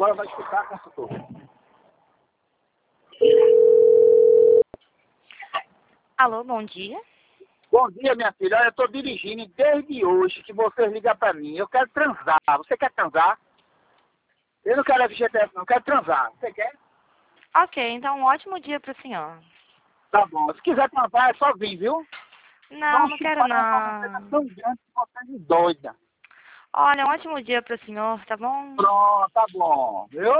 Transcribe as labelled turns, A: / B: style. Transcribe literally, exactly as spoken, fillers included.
A: agora vai escutar a consultora.
B: Alô, bom dia.
A: Bom dia, minha filha. Olha, eu estou dirigindo e desde hoje que vocês ligam para mim. Eu quero transar. Você quer transar? Eu não quero F G T S, não. Eu quero transar. Você quer?
B: Ok, então um ótimo dia para o senhor.
A: Tá bom. Se quiser transar, é só vir, viu?
B: Não, não quero
A: Você tá
B: não.
A: tão grande que você é doida.
B: Olha, um ótimo dia para o senhor, tá bom?
A: Pronto, tá bom. Viu?